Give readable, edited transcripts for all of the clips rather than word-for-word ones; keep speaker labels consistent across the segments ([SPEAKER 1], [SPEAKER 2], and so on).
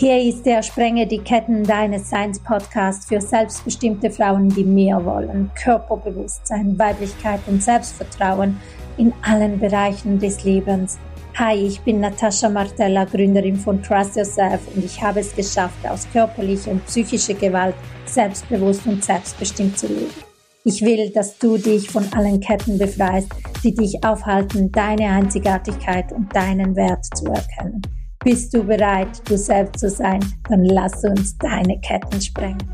[SPEAKER 1] Hier ist der Sprenge die Ketten deines Seins Podcast für selbstbestimmte Frauen, die mehr wollen. Körperbewusstsein, Weiblichkeit und Selbstvertrauen in allen Bereichen des Lebens. Hi, ich bin Natascha Martella, Gründerin von Trust Yourself und ich habe es geschafft, aus körperlicher und psychischer Gewalt selbstbewusst und selbstbestimmt zu leben. Ich will, dass du dich von allen Ketten befreist, die dich aufhalten, deine Einzigartigkeit und deinen Wert zu erkennen. Bist du bereit, du selbst zu sein? Dann lass uns deine Ketten sprengen.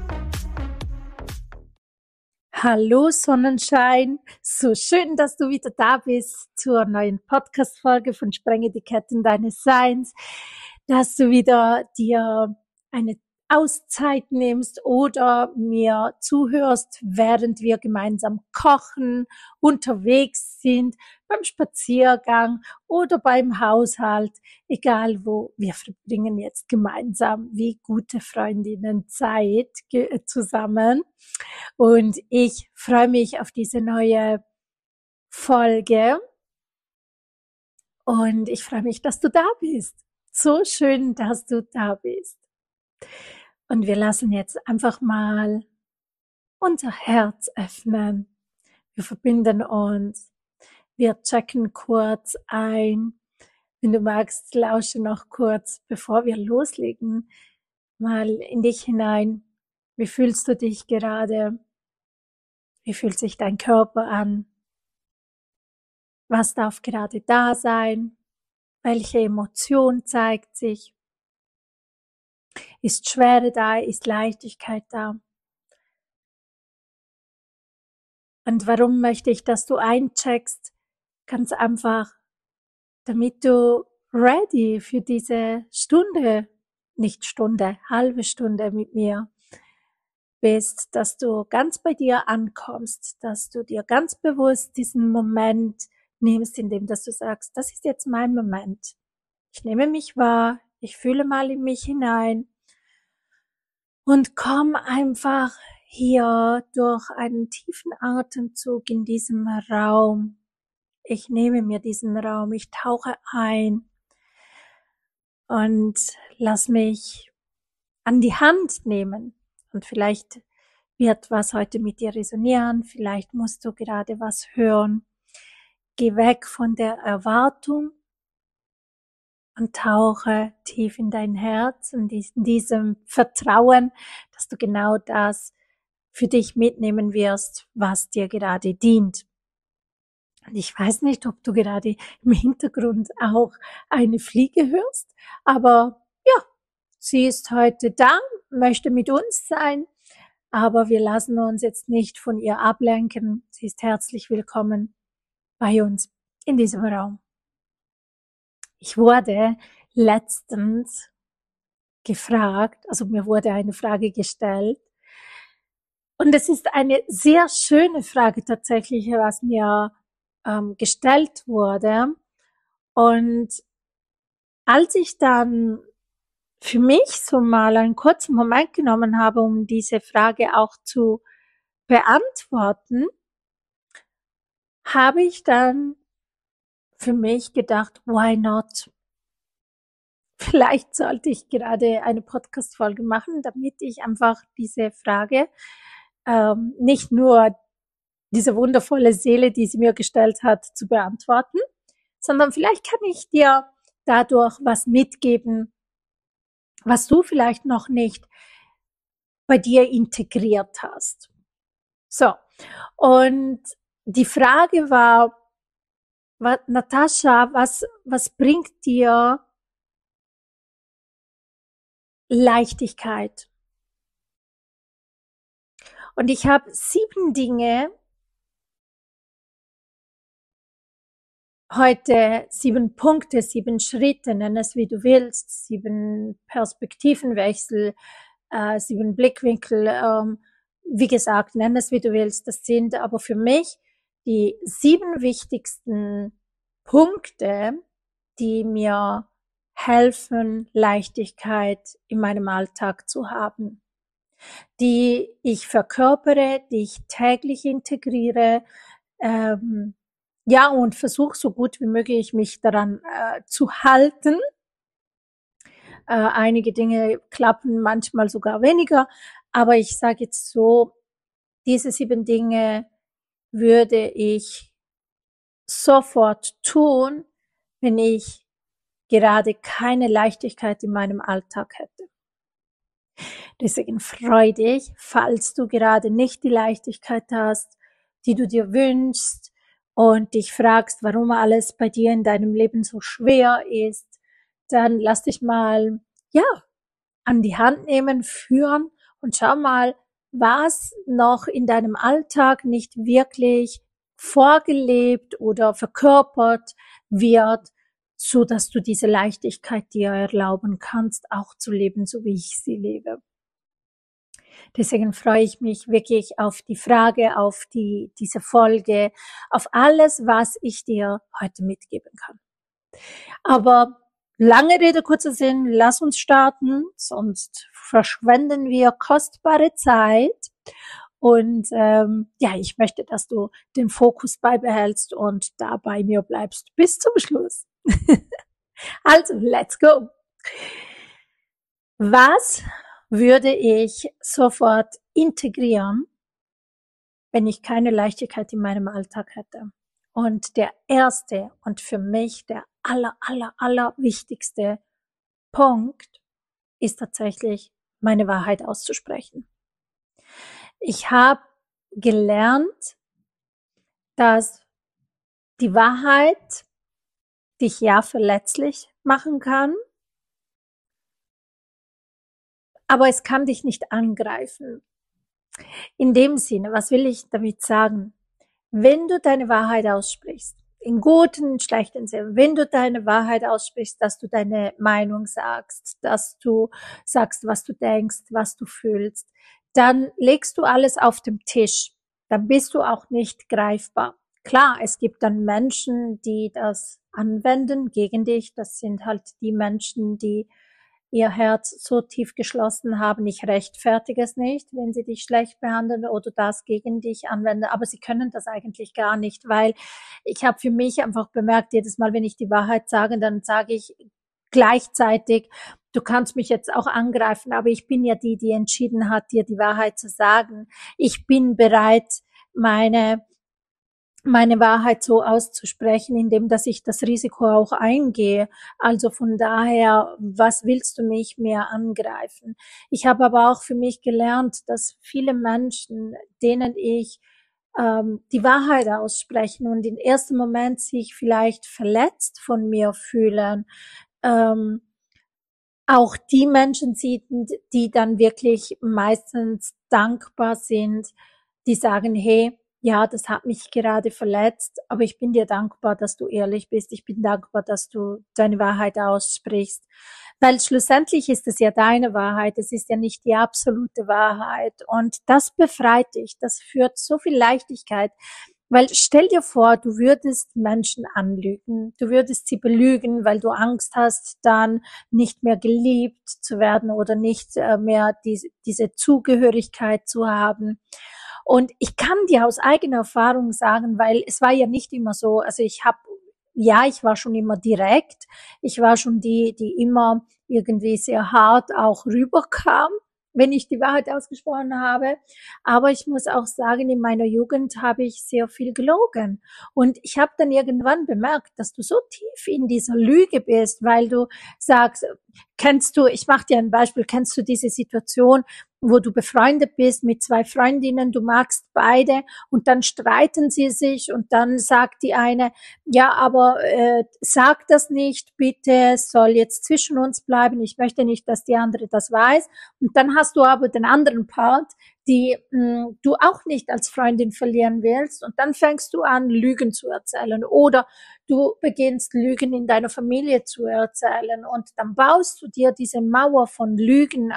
[SPEAKER 1] Hallo Sonnenschein, so schön, dass du wieder da bist zur neuen Podcast-Folge von Sprenge die Ketten deines Seins, dass du wieder dir eine Auszeit nimmst oder mir zuhörst, während wir gemeinsam kochen, unterwegs sind, beim Spaziergang oder beim Haushalt, egal wo, wir verbringen jetzt gemeinsam wie gute Freundinnen Zeit zusammen. Und ich freue mich auf diese neue Folge und ich freue mich, dass du da bist. So schön, dass du da bist. Und wir lassen jetzt einfach mal unser Herz öffnen. Wir verbinden uns. Wir checken kurz ein. Wenn du magst, lausche noch kurz, bevor wir loslegen, mal in dich hinein. Wie fühlst du dich gerade? Wie fühlt sich dein Körper an? Was darf gerade da sein? Welche Emotion zeigt sich? Ist Schwere da? Ist Leichtigkeit da? Und warum möchte ich, dass du eincheckst? Ganz einfach, damit du ready für diese Stunde, nicht Stunde, halbe Stunde mit mir bist, dass du ganz bei dir ankommst, dass du dir ganz bewusst diesen Moment nimmst, indem dass du sagst, das ist jetzt mein Moment. Ich nehme mich wahr, ich fühle mal in mich hinein und komm einfach hier durch einen tiefen Atemzug in diesem Raum. Ich nehme mir diesen Raum, ich tauche ein und lass mich an die Hand nehmen. Und vielleicht wird was heute mit dir resonieren, vielleicht musst du gerade was hören. Geh weg von der Erwartung und tauche tief in dein Herz und in diesem Vertrauen, dass du genau das für dich mitnehmen wirst, was dir gerade dient. Und ich weiß nicht, ob du gerade im Hintergrund auch eine Fliege hörst, aber ja, sie ist heute da, möchte mit uns sein, aber wir lassen uns jetzt nicht von ihr ablenken. Sie ist herzlich willkommen bei uns in diesem Raum. Ich wurde letztens gefragt, also mir wurde eine Frage gestellt und es ist eine sehr schöne Frage tatsächlich, was mir gestellt wurde. Und als ich dann für mich so mal einen kurzen Moment genommen habe, um diese Frage auch zu beantworten, habe ich dann für mich gedacht, why not? Vielleicht sollte ich gerade eine Podcast-Folge machen, damit ich einfach diese Frage, nicht nur diese wundervolle Seele, die sie mir gestellt hat, zu beantworten, sondern vielleicht kann ich dir dadurch was mitgeben, was du vielleicht noch nicht bei dir integriert hast. So, und die Frage war, Natascha, was bringt dir Leichtigkeit? Und ich habe 7 Dinge heute, 7 Punkte, 7 Schritte, nenn es wie du willst, 7 Perspektivenwechsel, 7 Blickwinkel, wie gesagt, nenn es wie du willst. Das sind aber für mich die 7 wichtigsten Punkte, die mir helfen, Leichtigkeit in meinem Alltag zu haben, die ich verkörpere, die ich täglich integriere, ja, und versuche so gut wie möglich mich daran zu halten. Einige Dinge klappen manchmal sogar weniger. Aber ich sage jetzt so, diese 7 Dinge würde ich sofort tun, wenn ich gerade keine Leichtigkeit in meinem Alltag hätte. Deswegen freu dich, falls du gerade nicht die Leichtigkeit hast, die du dir wünschst und dich fragst, warum alles bei dir in deinem Leben so schwer ist, dann lass dich mal, ja, an die Hand nehmen, führen und schau mal, was noch in deinem Alltag nicht wirklich vorgelebt oder verkörpert wird, so dass du diese Leichtigkeit dir erlauben kannst, auch zu leben, so wie ich sie lebe. Deswegen freue ich mich wirklich auf die Frage, auf diese Folge, auf alles, was ich dir heute mitgeben kann. Aber lange Rede, kurzer Sinn, lass uns starten, sonst verschwenden wir kostbare Zeit. Und ja, ich möchte, dass du den Fokus beibehältst und da bei mir bleibst bis zum Schluss. Also, let's go. Was würde ich sofort integrieren, wenn ich keine Leichtigkeit in meinem Alltag hätte? Und der erste und für mich der aller wichtigste Punkt ist tatsächlich, meine Wahrheit auszusprechen. Ich habe gelernt, dass die Wahrheit dich ja verletzlich machen kann, aber es kann dich nicht angreifen. In dem Sinne, was will ich damit sagen? Wenn du deine Wahrheit aussprichst, in guten, in schlechten Sinne, wenn du deine Wahrheit aussprichst, dass du deine Meinung sagst, dass du sagst, was du denkst, was du fühlst, dann legst du alles auf den Tisch. Dann bist du auch nicht greifbar. Klar, es gibt dann Menschen, die das anwenden gegen dich. Das sind halt die Menschen, die ihr Herz so tief geschlossen haben. Ich rechtfertige es nicht, wenn sie dich schlecht behandeln oder das gegen dich anwenden, aber sie können das eigentlich gar nicht, weil ich habe für mich einfach bemerkt, jedes Mal, wenn ich die Wahrheit sage, dann sage ich gleichzeitig, du kannst mich jetzt auch angreifen, aber ich bin ja die, die entschieden hat, dir die Wahrheit zu sagen. Ich bin bereit, meine Wahrheit so auszusprechen, indem dass ich das Risiko auch eingehe. Also von daher, was willst du mich mehr angreifen? Ich habe aber auch für mich gelernt, dass viele Menschen, denen ich die Wahrheit aussprechen und im ersten Moment sich vielleicht verletzt von mir fühlen, ähm, auch die Menschen sieht, die dann wirklich meistens dankbar sind, die sagen, hey, ja, das hat mich gerade verletzt, aber ich bin dir dankbar, dass du ehrlich bist. Ich bin dankbar, dass du deine Wahrheit aussprichst. Weil schlussendlich ist es ja deine Wahrheit. Es ist ja nicht die absolute Wahrheit. Und das befreit dich. Das führt so viel Leichtigkeit. Weil stell dir vor, du würdest Menschen anlügen. Du würdest sie belügen, weil du Angst hast, dann nicht mehr geliebt zu werden oder nicht mehr diese Zugehörigkeit zu haben. Und ich kann dir aus eigener Erfahrung sagen, weil es war ja nicht immer so, also ich war schon immer direkt, ich war schon die immer irgendwie sehr hart auch rüberkam, wenn ich die Wahrheit ausgesprochen habe. Aber ich muss auch sagen, in meiner Jugend habe ich sehr viel gelogen. Und ich habe dann irgendwann bemerkt, dass du so tief in dieser Lüge bist, weil du sagst, ich mache dir ein Beispiel, kennst du diese Situation, wo du befreundet bist mit 2 Freundinnen, du magst beide und dann streiten sie sich und dann sagt die eine, ja, aber sag das nicht, bitte, es soll jetzt zwischen uns bleiben, ich möchte nicht, dass die andere das weiß. Und dann hast du aber den anderen Part, die du auch nicht als Freundin verlieren willst und dann fängst du an, Lügen zu erzählen oder du beginnst Lügen in deiner Familie zu erzählen und dann baust du dir diese Mauer von Lügen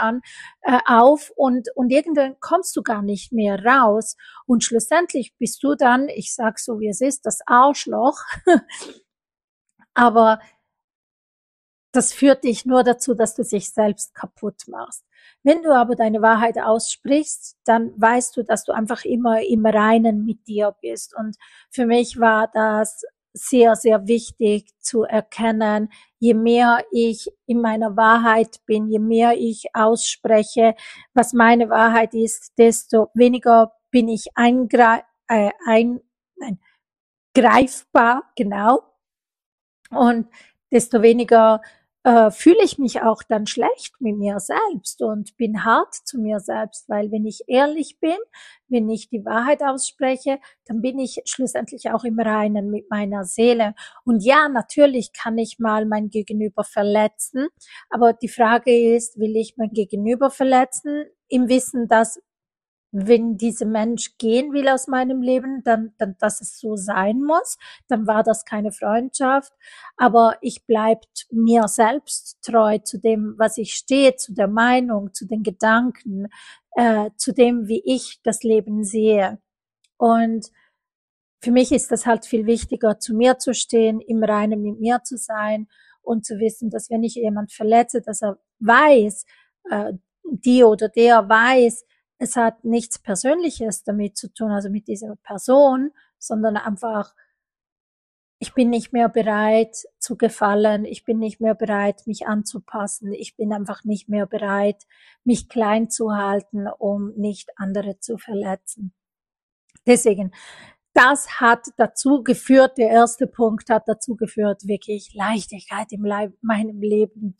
[SPEAKER 1] auf und irgendwann kommst du gar nicht mehr raus und schlussendlich bist du dann, ich sag so wie es ist, das Arschloch, aber das führt dich nur dazu, dass du dich selbst kaputt machst. Wenn du aber deine Wahrheit aussprichst, dann weißt du, dass du einfach immer im Reinen mit dir bist. Und für mich war das sehr, sehr wichtig zu erkennen, je mehr ich in meiner Wahrheit bin, je mehr ich ausspreche, was meine Wahrheit ist, desto weniger bin ich nein, greifbar, genau, und desto weniger fühle ich mich auch dann schlecht mit mir selbst und bin hart zu mir selbst, weil wenn ich ehrlich bin, wenn ich die Wahrheit ausspreche, dann bin ich schlussendlich auch im Reinen mit meiner Seele. Und ja, natürlich kann ich mal mein Gegenüber verletzen, aber die Frage ist, will ich mein Gegenüber verletzen, im Wissen, dass wenn dieser Mensch gehen will aus meinem Leben, dann, dass es so sein muss, dann war das keine Freundschaft. Aber ich bleibt mir selbst treu zu dem, was ich stehe, zu der Meinung, zu den Gedanken, zu dem, wie ich das Leben sehe. Und für mich ist das halt viel wichtiger, zu mir zu stehen, im Reinen mit mir zu sein und zu wissen, dass wenn ich jemand verletze, dass er weiß, die oder der weiß, es hat nichts Persönliches damit zu tun, also mit dieser Person, sondern einfach, ich bin nicht mehr bereit zu gefallen, ich bin nicht mehr bereit, mich anzupassen, ich bin einfach nicht mehr bereit, mich klein zu halten, um nicht andere zu verletzen. Deswegen, das hat dazu geführt, der erste Punkt hat dazu geführt, wirklich Leichtigkeit in meinem Leben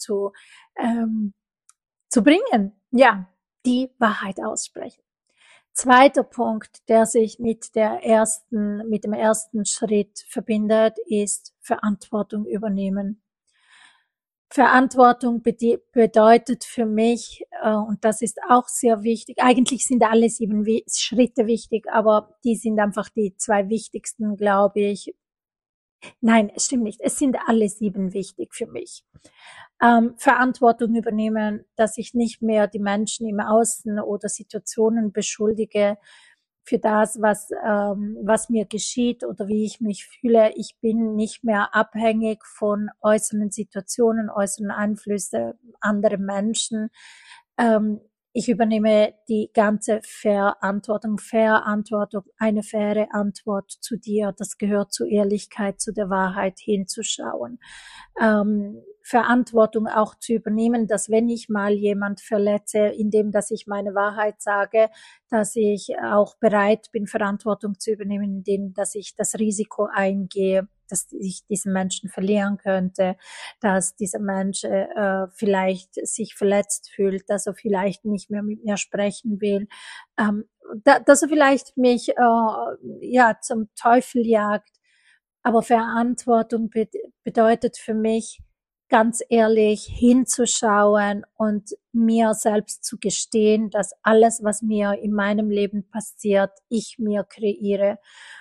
[SPEAKER 1] zu bringen. Ja, die Wahrheit aussprechen. Zweiter Punkt, der sich mit dem ersten Schritt verbindet, ist Verantwortung übernehmen. Verantwortung bedeutet für mich, und das ist auch sehr wichtig, eigentlich sind alle 7 Schritte wichtig, aber die sind einfach die 2 wichtigsten, glaube ich. Nein, es stimmt nicht. Es sind alle 7 wichtig für mich. Verantwortung übernehmen, dass ich nicht mehr die Menschen im Außen oder Situationen beschuldige für das, was mir geschieht oder wie ich mich fühle. Ich bin nicht mehr abhängig von äußeren Situationen, äußeren Einflüsse anderer Menschen. Ähm, ich übernehme die ganze Verantwortung, eine faire Antwort zu dir. Das gehört zur Ehrlichkeit, zu der Wahrheit hinzuschauen. Verantwortung auch zu übernehmen, dass wenn ich mal jemand verletze, indem dass ich meine Wahrheit sage, dass ich auch bereit bin, Verantwortung zu übernehmen, indem dass ich das Risiko eingehe, dass ich diesen Menschen verlieren könnte, dass dieser Mensch vielleicht sich verletzt fühlt, dass er vielleicht nicht mehr mit mir sprechen will, dass er vielleicht mich ja zum Teufel jagt. Aber Verantwortung bedeutet für mich, ganz ehrlich hinzuschauen und mir selbst zu gestehen, dass alles, was mir in meinem Leben passiert, ich mir kreiere.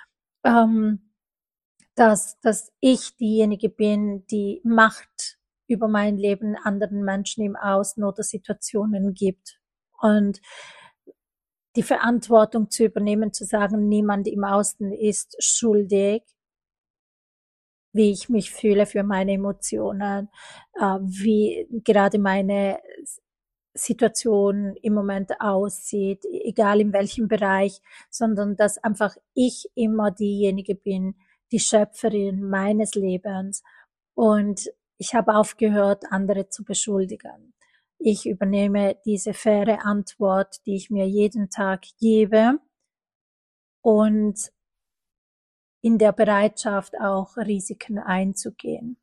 [SPEAKER 1] Dass ich diejenige bin, die Macht über mein Leben anderen Menschen im Außen oder Situationen gibt. Und die Verantwortung zu übernehmen, zu sagen, niemand im Außen ist schuldig, wie ich mich fühle für meine Emotionen, wie gerade meine Situation im Moment aussieht, egal in welchem Bereich, sondern dass einfach ich immer diejenige bin, die Schöpferin meines Lebens. Und ich habe aufgehört, andere zu beschuldigen. Ich übernehme diese faire Antwort, die ich mir jeden Tag gebe und in der Bereitschaft auch Risiken einzugehen.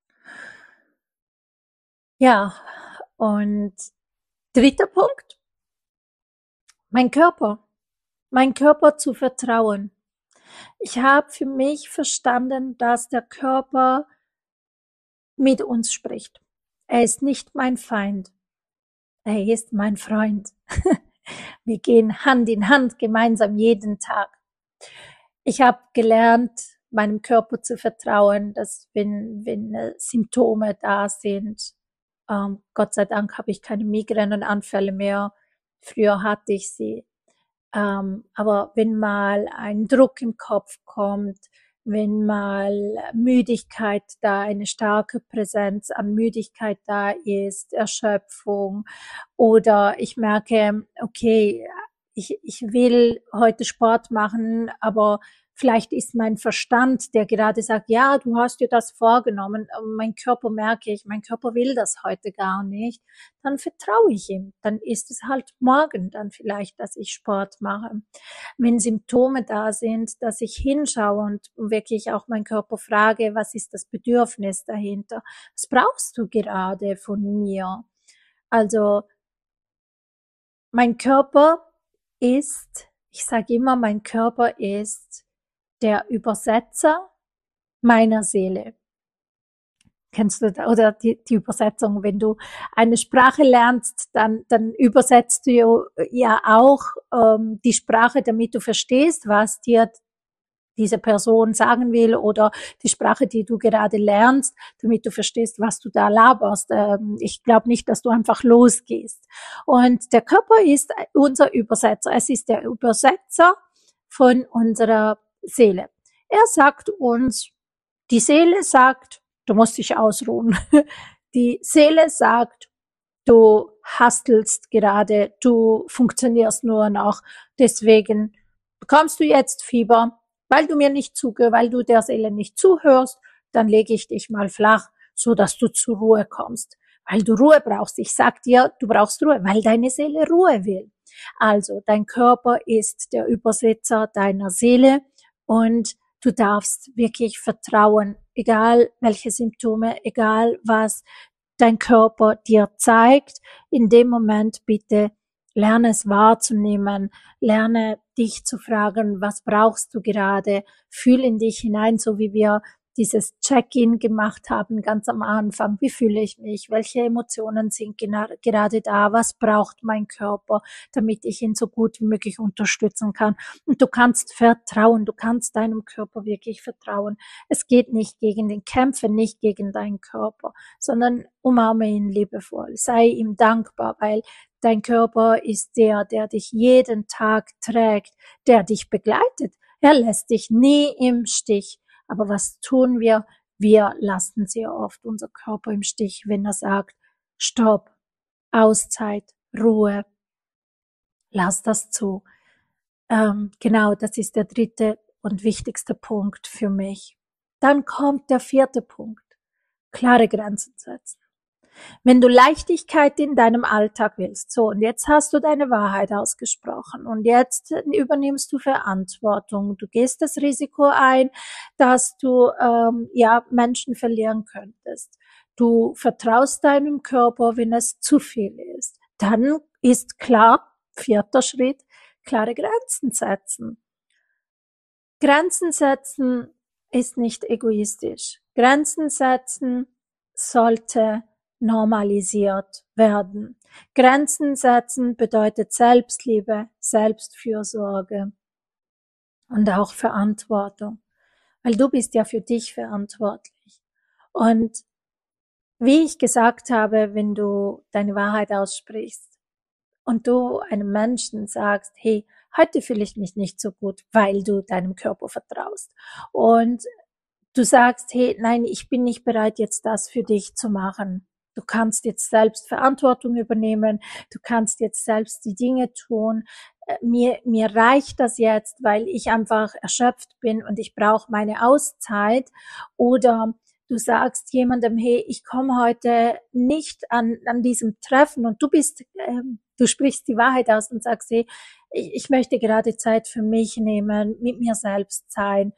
[SPEAKER 1] Ja, und dritter Punkt, mein Körper zu vertrauen. Ich habe für mich verstanden, dass der Körper mit uns spricht. Er ist nicht mein Feind, er ist mein Freund. Wir gehen Hand in Hand gemeinsam jeden Tag. Ich habe gelernt, meinem Körper zu vertrauen, dass wenn Symptome da sind, Gott sei Dank habe ich keine Migränenanfälle mehr. Früher hatte ich sie. Aber wenn mal ein Druck im Kopf kommt, wenn mal Müdigkeit da, eine starke Präsenz an Müdigkeit da ist, Erschöpfung oder ich merke, okay, ich will heute Sport machen, aber Vielleicht ist mein Verstand, der gerade sagt, ja, du hast dir das vorgenommen, aber mein Körper merke ich, mein Körper will das heute gar nicht. Dann vertraue ich ihm. Dann ist es halt morgen dann vielleicht, dass ich Sport mache. Wenn Symptome da sind, dass ich hinschaue und wirklich auch meinen Körper frage, was ist das Bedürfnis dahinter? Was brauchst du gerade von mir? Also mein Körper ist, ich sage immer, mein Körper ist der Übersetzer meiner Seele. Kennst du da, oder die Übersetzung, wenn du eine Sprache lernst, dann übersetzt du ja auch die Sprache, damit du verstehst, was dir diese Person sagen will, oder die Sprache, die du gerade lernst, damit du verstehst, was du da laberst. Ich glaube nicht, dass du einfach losgehst. Und der Körper ist unser Übersetzer. Es ist der Übersetzer von unserer Seele. Er sagt uns, die Seele sagt, du musst dich ausruhen. Die Seele sagt, du hastelst gerade, du funktionierst nur noch. Deswegen bekommst du jetzt Fieber, weil du mir nicht zugehörst, weil du der Seele nicht zuhörst, dann lege ich dich mal flach, so dass du zur Ruhe kommst. Weil du Ruhe brauchst. Ich sag dir, du brauchst Ruhe, weil deine Seele Ruhe will. Also, dein Körper ist der Übersetzer deiner Seele und du darfst wirklich vertrauen, egal welche Symptome, egal was dein Körper dir zeigt. In dem Moment bitte lerne es wahrzunehmen, lerne dich zu fragen, was brauchst du gerade, fühl in dich hinein, so wie wir dieses Check-in gemacht haben ganz am Anfang. Wie fühle ich mich? Welche Emotionen sind gerade da? Was braucht mein Körper, damit ich ihn so gut wie möglich unterstützen kann? Und du kannst vertrauen, du kannst deinem Körper wirklich vertrauen. Es geht nicht gegen den Kämpfer, nicht gegen deinen Körper, sondern umarme ihn liebevoll. Sei ihm dankbar, weil dein Körper ist der dich jeden Tag trägt, der dich begleitet. Er lässt dich nie im Stich. Aber was tun wir? Wir lassen sehr oft unser Körper im Stich, wenn er sagt, Stopp, Auszeit, Ruhe, lass das zu. Genau, das ist der dritte und wichtigste Punkt für mich. Dann kommt der vierte Punkt. Klare Grenzen setzen. Wenn du Leichtigkeit in deinem Alltag willst, so, und jetzt hast du deine Wahrheit ausgesprochen und jetzt übernimmst du Verantwortung, du gehst das Risiko ein, dass du Menschen verlieren könntest. Du vertraust deinem Körper, wenn es zu viel ist. Dann ist klar, vierter Schritt, klare Grenzen setzen. Grenzen setzen ist nicht egoistisch. Grenzen setzen sollte normalisiert werden. Grenzen setzen bedeutet Selbstliebe, Selbstfürsorge und auch Verantwortung, weil du bist ja für dich verantwortlich. Und wie ich gesagt habe, wenn du deine Wahrheit aussprichst und du einem Menschen sagst, hey, heute fühle ich mich nicht so gut, weil du deinem Körper vertraust. Und du sagst, hey, nein, ich bin nicht bereit, jetzt das für dich zu machen. Du kannst jetzt selbst Verantwortung übernehmen. Du kannst jetzt selbst die Dinge tun. Mir reicht das jetzt, weil ich einfach erschöpft bin und ich brauche meine Auszeit. Oder du sagst jemandem, hey, ich komme heute nicht an diesem Treffen und du sprichst die Wahrheit aus und sagst, hey, ich möchte gerade Zeit für mich nehmen, mit mir selbst sein.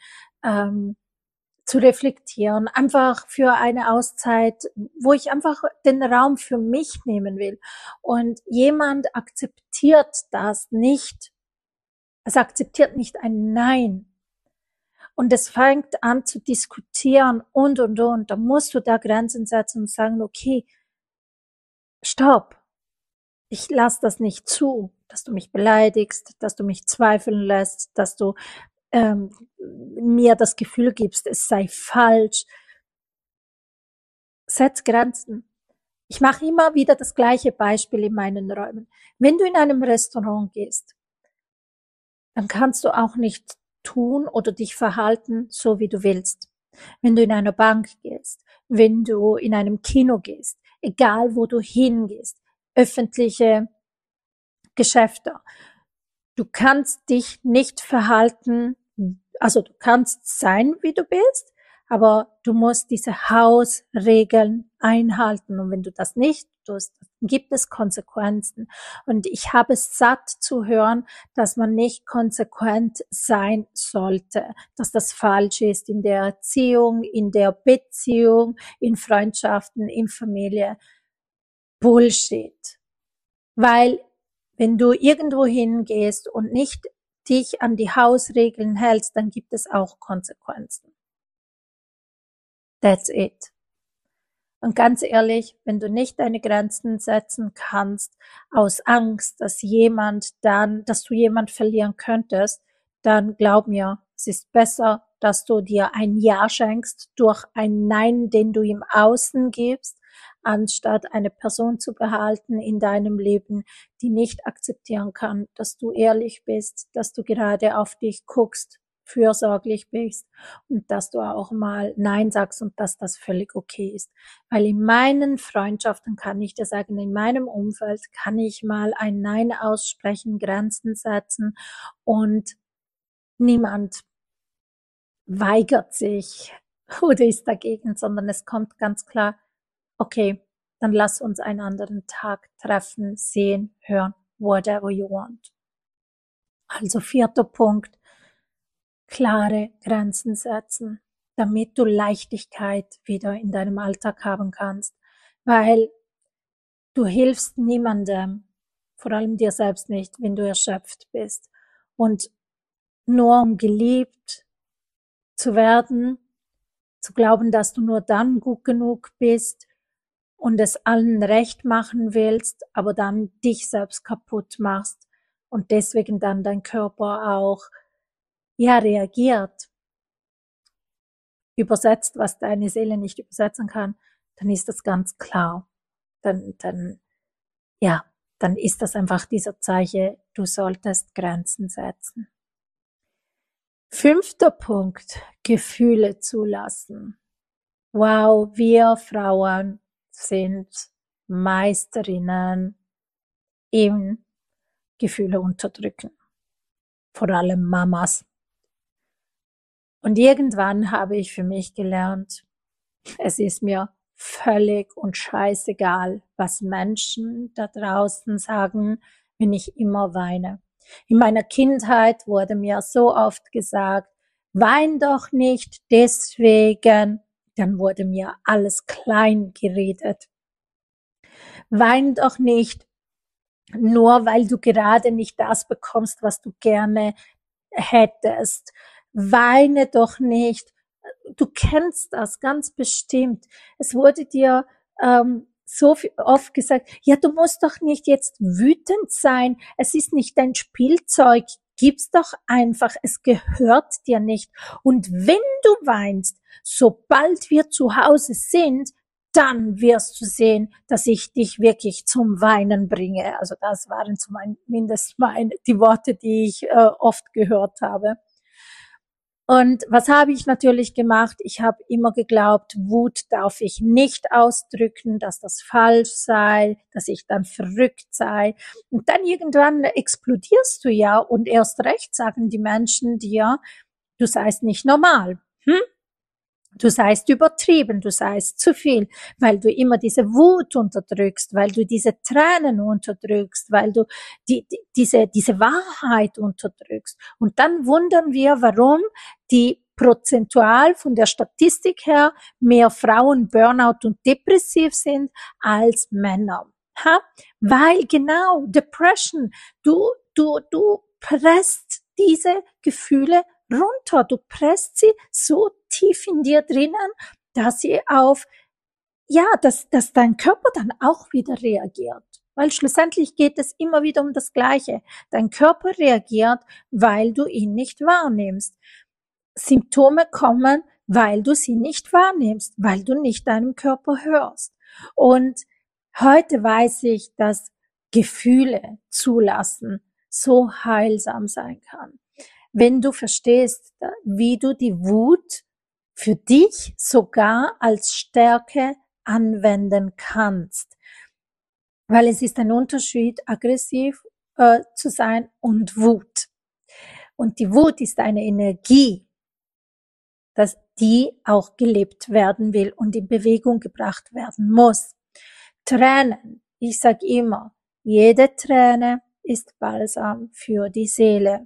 [SPEAKER 1] Zu reflektieren, einfach für eine Auszeit, wo ich einfach den Raum für mich nehmen will. Und jemand akzeptiert das nicht. Es akzeptiert nicht ein Nein. Und es fängt an zu diskutieren und. Da musst du da Grenzen setzen und sagen, okay, stopp. Ich lasse das nicht zu, dass du mich beleidigst, dass du mich zweifeln lässt, dass du mir das Gefühl gibst, es sei falsch. Setz Grenzen. Ich mache immer wieder das gleiche Beispiel in meinen Räumen. Wenn du in einem Restaurant gehst, dann kannst du auch nicht tun oder dich verhalten, so wie du willst. Wenn du in einer Bank gehst, wenn du in einem Kino gehst, egal wo du hingehst, öffentliche Geschäfte, du kannst dich nicht verhalten Also du kannst sein, wie du bist, aber du musst diese Hausregeln einhalten. Und wenn du das nicht tust, gibt es Konsequenzen. Und ich habe es satt zu hören, dass man nicht konsequent sein sollte, dass das falsch ist in der Erziehung, in der Beziehung, in Freundschaften, in Familie. Bullshit. Weil wenn du irgendwo hingehst und nicht dich an die Hausregeln hältst, dann gibt es auch Konsequenzen. That's it. Und ganz ehrlich, wenn du nicht deine Grenzen setzen kannst, aus Angst, dass du jemand verlieren könntest, dann glaub mir, es ist besser, dass du dir ein Ja schenkst durch ein Nein, den du im Außen gibst, anstatt eine Person zu behalten in deinem Leben, die nicht akzeptieren kann, dass du ehrlich bist, dass du gerade auf dich guckst, fürsorglich bist und dass du auch mal Nein sagst und dass das völlig okay ist. Weil in meinen Freundschaften kann ich dir sagen, in meinem Umfeld kann ich mal ein Nein aussprechen, Grenzen setzen und niemand weigert sich oder ist dagegen, sondern es kommt ganz klar, okay, dann lass uns einen anderen Tag treffen, sehen, hören, whatever you want. Also 4. Punkt, klare Grenzen setzen, damit du Leichtigkeit wieder in deinem Alltag haben kannst, weil du hilfst niemandem, vor allem dir selbst nicht, wenn du erschöpft bist. Und nur um geliebt zu werden, zu glauben, dass du nur dann gut genug bist und es allen recht machen willst, aber dann dich selbst kaputt machst und deswegen dann dein Körper auch reagiert, übersetzt, was deine Seele nicht übersetzen kann, dann ist das ganz klar. Dann ist das einfach dieser Zeichen, du solltest Grenzen setzen. 5. Punkt, Gefühle zulassen. Wow, wir Frauen sind Meisterinnen im Gefühle unterdrücken. Vor allem Mamas. Und irgendwann habe ich für mich gelernt, es ist mir völlig und scheißegal, was Menschen da draußen sagen, wenn ich immer weine. In meiner Kindheit wurde mir so oft gesagt, wein doch nicht deswegen, dann wurde mir alles klein geredet. Wein doch nicht nur, weil du gerade nicht das bekommst, was du gerne hättest. Weine doch nicht. Du kennst das ganz bestimmt. Es wurde dir so oft gesagt, ja, du musst doch nicht jetzt wütend sein. Es ist nicht dein Spielzeug. Gib's doch einfach. Es gehört dir nicht. Und wenn du weinst, sobald wir zu Hause sind, dann wirst du sehen, dass ich dich wirklich zum Weinen bringe. Also das waren zumindest die Worte, die ich oft gehört habe. Und was habe ich natürlich gemacht? Ich habe immer geglaubt, Wut darf ich nicht ausdrücken, dass das falsch sei, dass ich dann verrückt sei. Und dann irgendwann explodierst du ja und erst recht sagen die Menschen dir, du seist nicht normal. Du seist übertrieben, du seist zu viel, weil du immer diese Wut unterdrückst, weil du diese Tränen unterdrückst, weil du diese Wahrheit unterdrückst. Und dann wundern wir, warum die prozentual von der Statistik her mehr Frauen Burnout und depressiv sind als Männer. Weil genau, Depression, du presst diese Gefühle runter. Du presst sie so tief in dir drinnen, dass sie dass dein Körper dann auch wieder reagiert. Weil schlussendlich geht es immer wieder um das Gleiche. Dein Körper reagiert, weil du ihn nicht wahrnimmst. Symptome kommen, weil du sie nicht wahrnimmst, weil du nicht deinem Körper hörst. Und heute weiß ich, dass Gefühle zulassen so heilsam sein kann. Wenn du verstehst, wie du die Wut für dich sogar als Stärke anwenden kannst. Weil es ist ein Unterschied, aggressiv zu sein und Wut. Und die Wut ist eine Energie. dass die auch gelebt werden will und in Bewegung gebracht werden muss. Tränen. Ich sage immer, jede Träne ist Balsam für die Seele.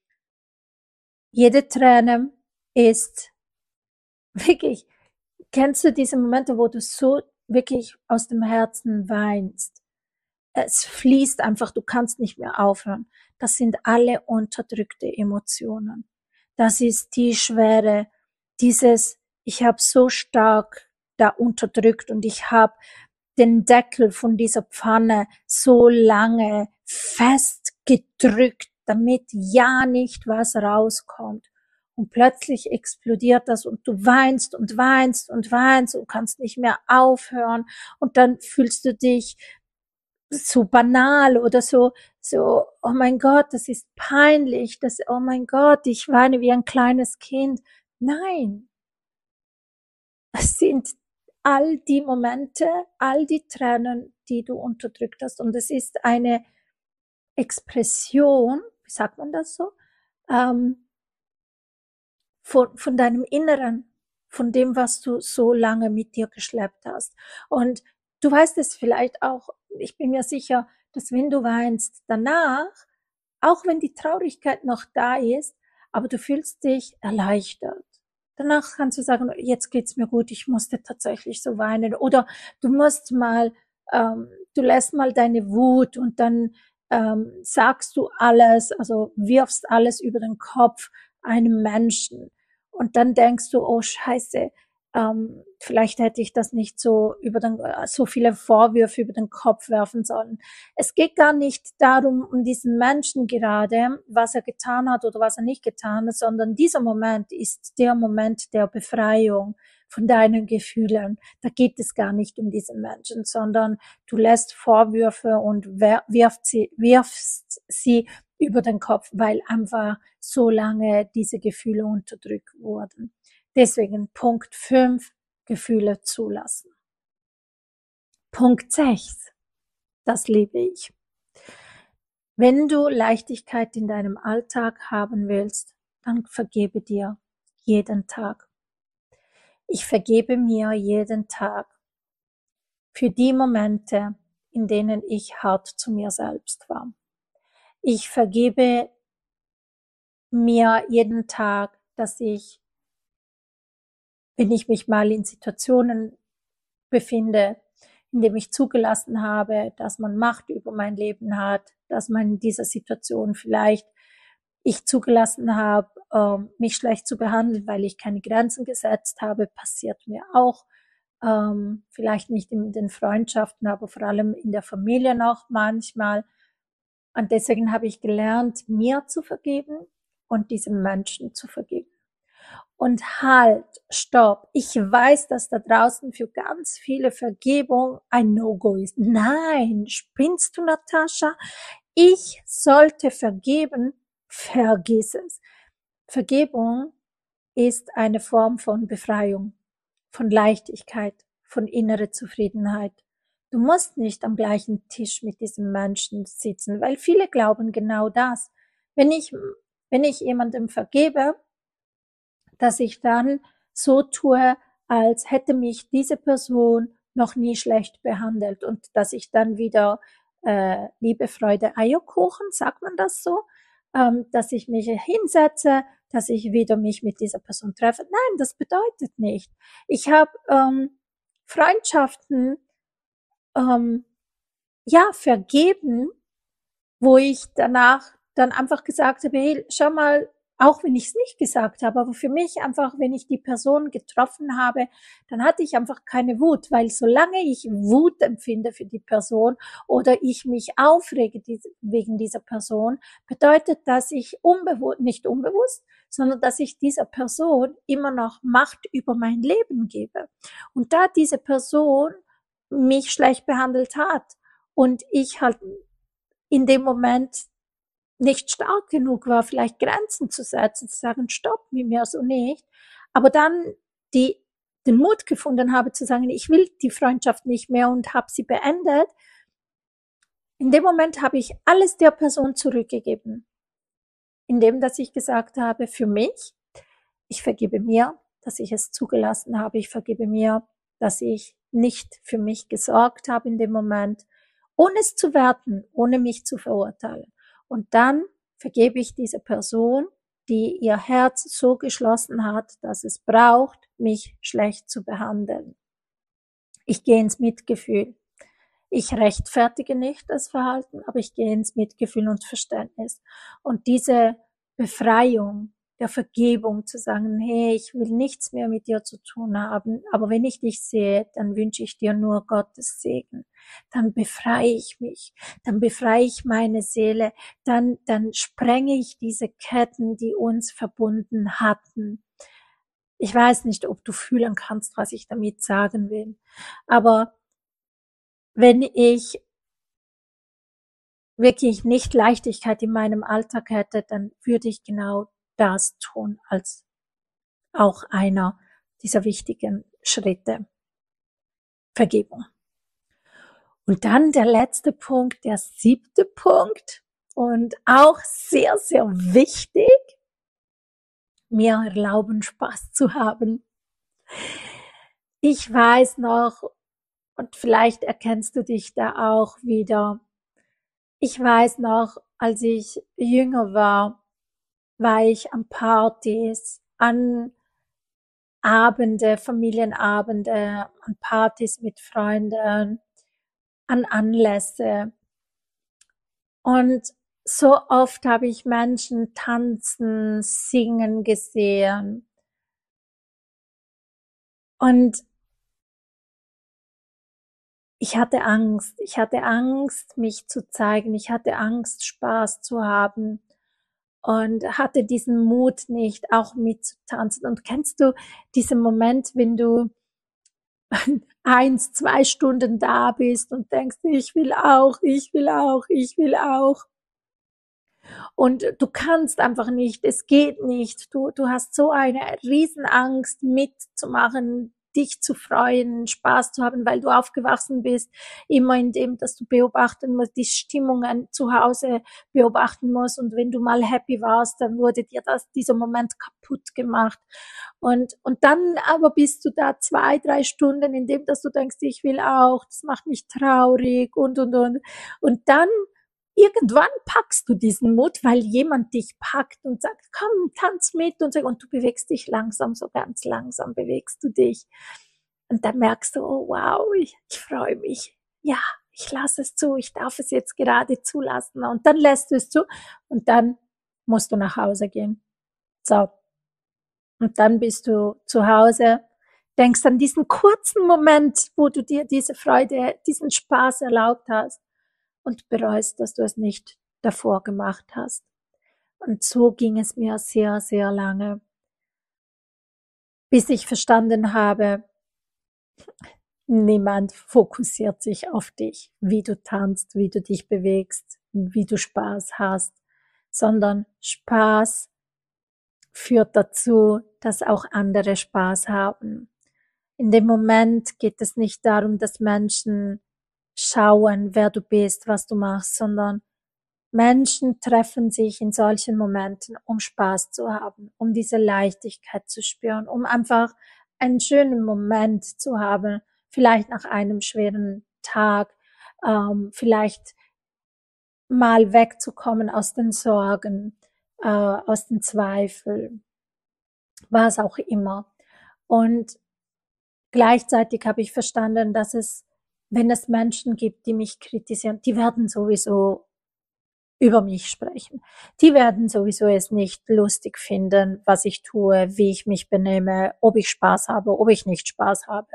[SPEAKER 1] Jede Träne ist wirklich, kennst du diese Momente, wo du so wirklich aus dem Herzen weinst? Es fließt einfach, du kannst nicht mehr aufhören. Das sind alle unterdrückte Emotionen. Das ist die Schwere, dieses, ich habe so stark da unterdrückt und ich habe den Deckel von dieser Pfanne so lange festgedrückt, damit ja nicht was rauskommt. Und plötzlich explodiert das und du weinst und weinst und weinst und kannst nicht mehr aufhören. Und dann fühlst du dich so banal oder so, oh mein Gott, das ist peinlich, oh mein Gott, ich weine wie ein kleines Kind. Nein, es sind all die Momente, all die Tränen, die du unterdrückt hast. Und es ist eine Expression, wie sagt man das so, von deinem Inneren, von dem, was du so lange mit dir geschleppt hast. Und du weißt es vielleicht auch, ich bin mir sicher, dass wenn du weinst, danach, auch wenn die Traurigkeit noch da ist, aber du fühlst dich erleichtert. Danach kannst du sagen, jetzt geht's mir gut, ich musste tatsächlich so weinen. Oder du musst mal, du lässt mal deine Wut und dann sagst du alles, also wirfst alles über den Kopf einem Menschen. Und dann denkst du, oh Scheiße, vielleicht hätte ich das nicht so so viele Vorwürfe über den Kopf werfen sollen. Es geht gar nicht darum, um diesen Menschen gerade, was er getan hat oder was er nicht getan hat, sondern dieser Moment ist der Moment der Befreiung von deinen Gefühlen. Da geht es gar nicht um diesen Menschen, sondern du lässt Vorwürfe und wirfst sie über den Kopf, weil einfach so lange diese Gefühle unterdrückt wurden. Deswegen Punkt 5, Gefühle zulassen. Punkt 6, das liebe ich. Wenn du Leichtigkeit in deinem Alltag haben willst, dann vergebe dir jeden Tag. Ich vergebe mir jeden Tag für die Momente, in denen ich hart zu mir selbst war. Ich vergebe mir jeden Tag, dass ich, wenn ich mich mal in Situationen befinde, in dem ich zugelassen habe, dass man Macht über mein Leben hat, dass man in dieser Situation vielleicht ich zugelassen habe, mich schlecht zu behandeln, weil ich keine Grenzen gesetzt habe, passiert mir auch. Vielleicht nicht in den Freundschaften, aber vor allem in der Familie noch manchmal. Und deswegen habe ich gelernt, mir zu vergeben und diesem Menschen zu vergeben. Und halt, stopp. Ich weiß, dass da draußen für ganz viele Vergebung ein No-Go ist. Nein, spinnst du, Natascha? Ich sollte vergeben. Vergiss es. Vergebung ist eine Form von Befreiung, von Leichtigkeit, von innerer Zufriedenheit. Du musst nicht am gleichen Tisch mit diesem Menschen sitzen, weil viele glauben genau das. Wenn ich jemandem vergebe, dass ich dann so tue, als hätte mich diese Person noch nie schlecht behandelt und dass ich dann wieder Liebe, Freude, Eierkuchen, sagt man das so, dass ich mich hinsetze, dass ich wieder mich mit dieser Person treffe. Nein, das bedeutet nicht. Ich habe Freundschaften ja vergeben, wo ich danach dann einfach gesagt habe, hey, schau mal, auch wenn ich es nicht gesagt habe, aber für mich einfach, wenn ich die Person getroffen habe, dann hatte ich einfach keine Wut, weil solange ich Wut empfinde für die Person oder ich mich aufrege wegen dieser Person, bedeutet das, ich nicht unbewusst, sondern dass ich dieser Person immer noch Macht über mein Leben gebe. Und da diese Person mich schlecht behandelt hat und ich halt in dem Moment nicht stark genug war, vielleicht Grenzen zu setzen, zu sagen, stopp, mit mir so nicht. Aber dann den Mut gefunden habe zu sagen, ich will die Freundschaft nicht mehr und habe sie beendet. In dem Moment habe ich alles der Person zurückgegeben. Indem, dass ich gesagt habe, für mich, ich vergebe mir, dass ich es zugelassen habe. Ich vergebe mir, dass ich nicht für mich gesorgt habe in dem Moment, ohne es zu werten, ohne mich zu verurteilen. Und dann vergebe ich dieser Person, die ihr Herz so geschlossen hat, dass es braucht, mich schlecht zu behandeln. Ich gehe ins Mitgefühl. Ich rechtfertige nicht das Verhalten, aber ich gehe ins Mitgefühl und Verständnis. Und diese Befreiung der Vergebung zu sagen, hey, ich will nichts mehr mit dir zu tun haben, aber wenn ich dich sehe, dann wünsche ich dir nur Gottes Segen. Dann befreie ich mich, dann befreie ich meine Seele, dann sprenge ich diese Ketten, die uns verbunden hatten. Ich weiß nicht, ob du fühlen kannst, was ich damit sagen will, aber wenn ich wirklich nicht Leichtigkeit in meinem Alltag hätte, dann würde ich genau das tun als auch einer dieser wichtigen Schritte. Vergebung. Und dann der letzte Punkt, der 7. Punkt und auch sehr, sehr wichtig, mir erlauben, Spaß zu haben. Ich weiß noch, und vielleicht erkennst du dich da auch wieder, ich weiß noch, als ich jünger war ich an Partys, an Abende, Familienabende, an Partys mit Freunden, an Anlässe. Und so oft habe ich Menschen tanzen, singen gesehen. Und ich hatte Angst, mich zu zeigen. Ich hatte Angst, Spaß zu haben. Und hatte diesen Mut nicht, auch mitzutanzen. Und kennst du diesen Moment, wenn du 1, 2 Stunden da bist und denkst, ich will auch, ich will auch, ich will auch. Und du kannst einfach nicht, es geht nicht. Du hast so eine Riesenangst mitzumachen, dich zu freuen, Spaß zu haben, weil du aufgewachsen bist, immer in dem, dass du beobachten musst, die Stimmungen zu Hause beobachten musst. Und wenn du mal happy warst, dann wurde dir dieser Moment kaputt gemacht. Und dann aber bist du da 2, 3 Stunden, in dem, dass du denkst, ich will auch, das macht mich traurig und. Und dann irgendwann packst du diesen Mut, weil jemand dich packt und sagt, komm, tanz mit und du bewegst dich langsam, so ganz langsam bewegst du dich. Und dann merkst du, oh wow, ich freue mich. Ja, ich lasse es zu, ich darf es jetzt gerade zulassen. Und dann lässt du es zu und dann musst du nach Hause gehen. So. Und dann bist du zu Hause, denkst an diesen kurzen Moment, wo du dir diese Freude, diesen Spaß erlaubt hast und bereust, dass du es nicht davor gemacht hast. Und so ging es mir sehr, sehr lange, bis ich verstanden habe, niemand fokussiert sich auf dich, wie du tanzt, wie du dich bewegst, wie du Spaß hast, sondern Spaß führt dazu, dass auch andere Spaß haben. In dem Moment geht es nicht darum, dass Menschen schauen, wer du bist, was du machst, sondern Menschen treffen sich in solchen Momenten, um Spaß zu haben, um diese Leichtigkeit zu spüren, um einfach einen schönen Moment zu haben, vielleicht nach einem schweren Tag, vielleicht mal wegzukommen aus den Sorgen, aus den Zweifeln, was auch immer. Und gleichzeitig habe ich verstanden, dass wenn es Menschen gibt, die mich kritisieren, die werden sowieso über mich sprechen. Die werden sowieso es nicht lustig finden, was ich tue, wie ich mich benehme, ob ich Spaß habe, ob ich nicht Spaß habe.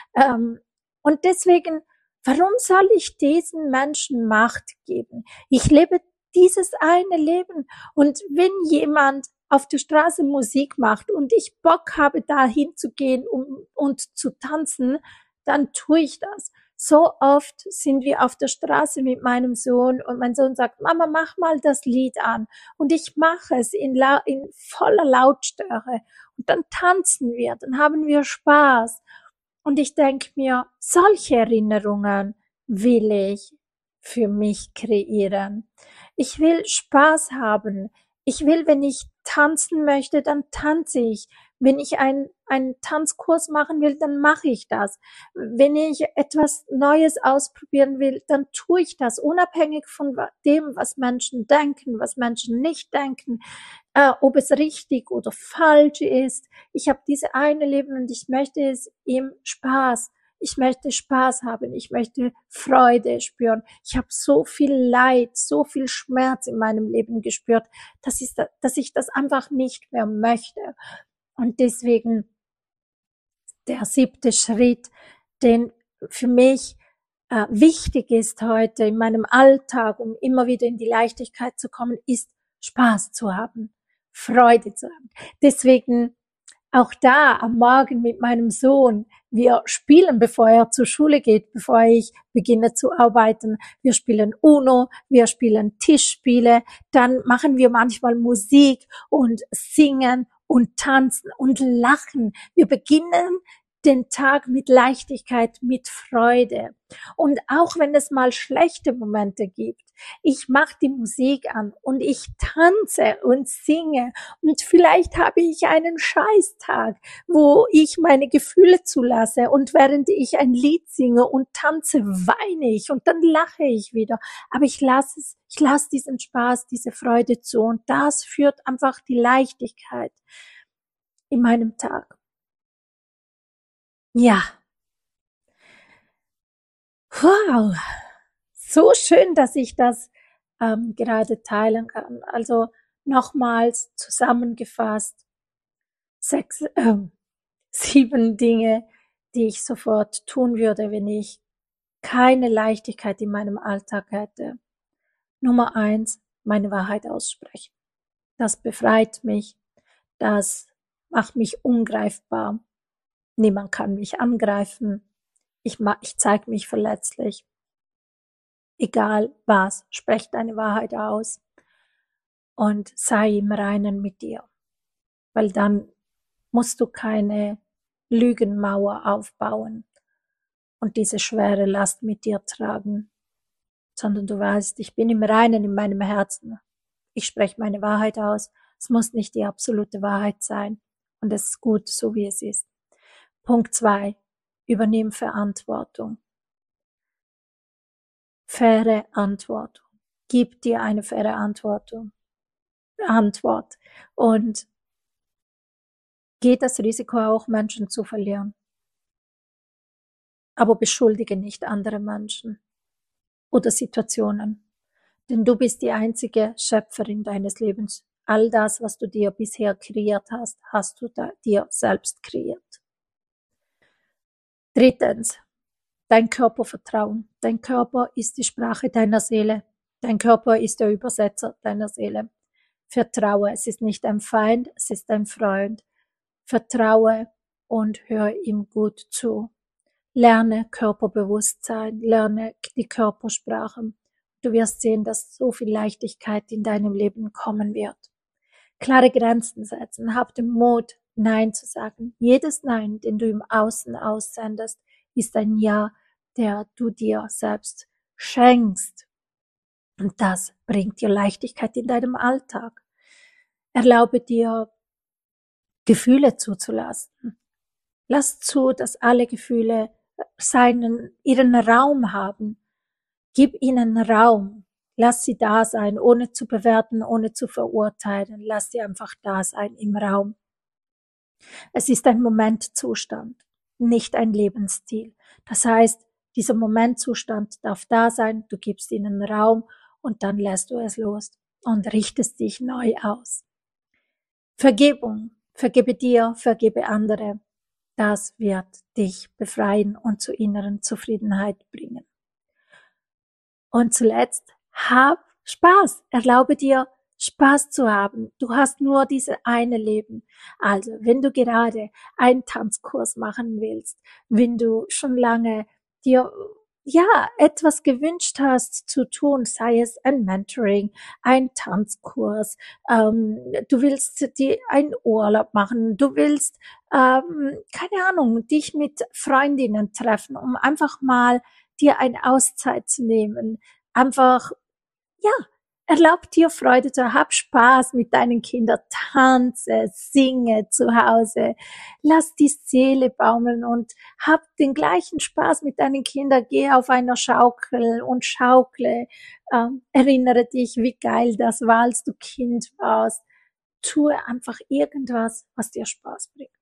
[SPEAKER 1] Und deswegen, warum soll ich diesen Menschen Macht geben? Ich lebe dieses eine Leben. Und wenn jemand auf der Straße Musik macht und ich Bock habe, da hinzugehen und zu tanzen, dann tue ich das. So oft sind wir auf der Straße mit meinem Sohn und mein Sohn sagt, Mama, mach mal das Lied an. Und ich mache es in voller Lautstärke. Und dann tanzen wir, dann haben wir Spaß. Und ich denke mir, solche Erinnerungen will ich für mich kreieren. Ich will Spaß haben. Ich will, wenn ich tanzen möchte, dann tanze ich. Wenn ich ein einen Tanzkurs machen will, dann mache ich das. Wenn ich etwas Neues ausprobieren will, dann tue ich das, unabhängig von dem, was Menschen denken, was Menschen nicht denken, ob es richtig oder falsch ist. Ich habe diese eine Leben und ich möchte es im Spaß. Ich möchte Spaß haben, ich möchte Freude spüren. Ich habe so viel Leid, so viel Schmerz in meinem Leben gespürt, dass ich das einfach nicht mehr möchte. Und deswegen der 7. Schritt, den für mich wichtig ist heute in meinem Alltag, um immer wieder in die Leichtigkeit zu kommen, ist Spaß zu haben, Freude zu haben. Deswegen auch da am Morgen mit meinem Sohn, wir spielen, bevor er zur Schule geht, bevor ich beginne zu arbeiten. Wir spielen Uno, wir spielen Tischspiele, dann machen wir manchmal Musik und singen und tanzen und lachen. Wir beginnen den Tag mit Leichtigkeit, mit Freude. Und auch wenn es mal schlechte Momente gibt, ich mache die Musik an und ich tanze und singe und vielleicht habe ich einen Scheißtag, wo ich meine Gefühle zulasse und während ich ein Lied singe und tanze, weine ich und dann lache ich wieder. Aber ich lasse diesen Spaß, diese Freude zu und das führt einfach die Leichtigkeit in meinem Tag. Ja. Wow. So schön, dass ich das gerade teilen kann. Also nochmals zusammengefasst, 7 Dinge, die ich sofort tun würde, wenn ich keine Leichtigkeit in meinem Alltag hätte. Nummer 1, meine Wahrheit aussprechen. Das befreit mich, das macht mich ungreifbar. Niemand kann mich angreifen. Ich zeige mich verletzlich. Egal was, sprech deine Wahrheit aus und sei im Reinen mit dir, weil dann musst du keine Lügenmauer aufbauen und diese schwere Last mit dir tragen, sondern du weißt, ich bin im Reinen in meinem Herzen. Ich spreche meine Wahrheit aus. Es muss nicht die absolute Wahrheit sein und es ist gut, so wie es ist. Punkt 2. Übernimm Verantwortung. Faire Antwort. Gib dir eine faire Antwort und geh das Risiko auch, Menschen zu verlieren. Aber beschuldige nicht andere Menschen oder Situationen, denn du bist die einzige Schöpferin deines Lebens. All das, was du dir bisher kreiert hast, hast du dir selbst kreiert. 3. Dein Körpervertrauen. Dein Körper ist die Sprache deiner Seele. Dein Körper ist der Übersetzer deiner Seele. Vertraue, es ist nicht ein Feind, es ist ein Freund. Vertraue und hör ihm gut zu. Lerne Körperbewusstsein, lerne die Körpersprache. Du wirst sehen, dass so viel Leichtigkeit in deinem Leben kommen wird. Klare Grenzen setzen, hab den Mut, Nein zu sagen. Jedes Nein, den du im Außen aussendest, ist ein Ja, der du dir selbst schenkst. Und das bringt dir Leichtigkeit in deinem Alltag. Erlaube dir, Gefühle zuzulassen. Lass zu, dass alle Gefühle ihren Raum haben. Gib ihnen Raum. Lass sie da sein, ohne zu bewerten, ohne zu verurteilen. Lass sie einfach da sein im Raum. Es ist ein Momentzustand, nicht ein Lebensstil. Das heißt, dieser Momentzustand darf da sein, du gibst ihnen Raum und dann lässt du es los und richtest dich neu aus. Vergebung. Vergebe dir, vergebe andere. Das wird dich befreien und zu inneren Zufriedenheit bringen. Und zuletzt, hab Spaß. Erlaube dir, Spaß zu haben. Du hast nur diese eine Leben. Also, wenn du gerade einen Tanzkurs machen willst, wenn du schon lange dir etwas gewünscht hast zu tun, sei es ein Mentoring, ein Tanzkurs, du willst dir einen Urlaub machen, du willst, keine Ahnung, dich mit Freundinnen treffen, um einfach mal dir eine Auszeit zu nehmen, einfach, Erlaub dir Freude zu haben, hab Spaß mit deinen Kindern, tanze, singe zu Hause, lass die Seele baumeln und hab den gleichen Spaß mit deinen Kindern, geh auf einer Schaukel und schaukle, erinnere dich, wie geil das war, als du Kind warst, tue einfach irgendwas, was dir Spaß bringt.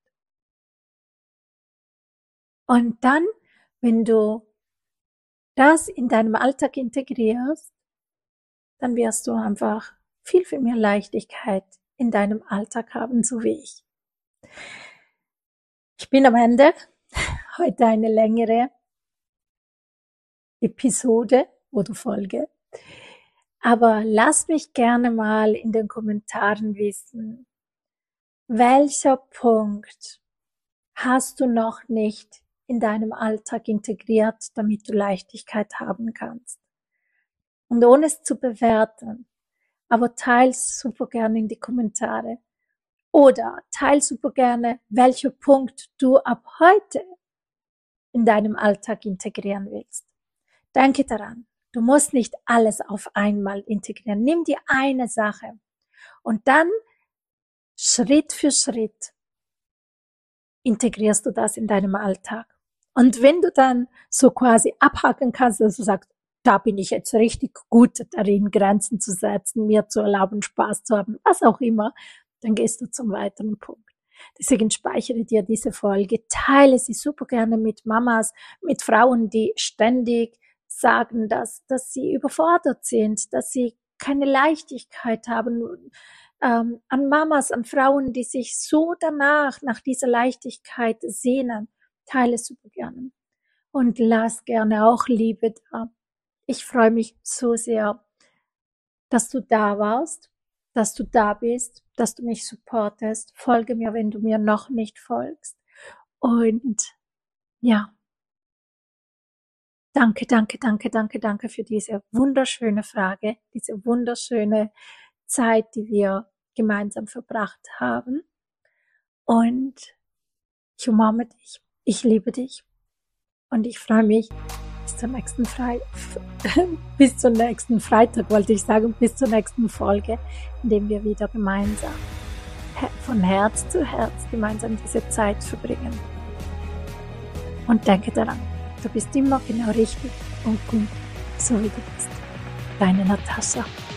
[SPEAKER 1] Und dann, wenn du das in deinem Alltag integrierst, dann wirst du einfach viel, viel mehr Leichtigkeit in deinem Alltag haben, so wie ich. Ich bin am Ende. Heute eine längere Episode oder Folge. Aber lass mich gerne mal in den Kommentaren wissen, welcher Punkt hast du noch nicht in deinem Alltag integriert, damit du Leichtigkeit haben kannst. Und ohne es zu bewerten, aber teil super gerne in die Kommentare. Oder teil super gerne, welcher Punkt du ab heute in deinem Alltag integrieren willst. Denke daran, du musst nicht alles auf einmal integrieren. Nimm dir eine Sache und dann Schritt für Schritt integrierst du das in deinem Alltag. Und wenn du dann so quasi abhaken kannst, dass du sagst, da bin ich jetzt richtig gut darin, Grenzen zu setzen, mir zu erlauben, Spaß zu haben, was auch immer, dann gehst du zum weiteren Punkt. Deswegen speichere dir diese Folge, teile sie super gerne mit Mamas, mit Frauen, die ständig sagen, dass sie überfordert sind, dass sie keine Leichtigkeit haben, an Mamas, an Frauen, die sich so nach dieser Leichtigkeit sehnen. Teile super gerne. Und lass gerne auch Liebe da. Ich freue mich so sehr, dass du da warst, dass du da bist, dass du mich supportest. Folge mir, wenn du mir noch nicht folgst. Und ja, danke für diese wunderschöne Frage, diese wunderschöne Zeit, die wir gemeinsam verbracht haben. Und ich umarme dich, ich liebe dich und ich freue mich bis zum nächsten Freitag, wollte ich sagen, bis zur nächsten Folge, in dem wir wieder gemeinsam von Herz zu Herz gemeinsam diese Zeit verbringen. Und denke daran, du bist immer genau richtig und gut, so wie du bist. Deine Natascha.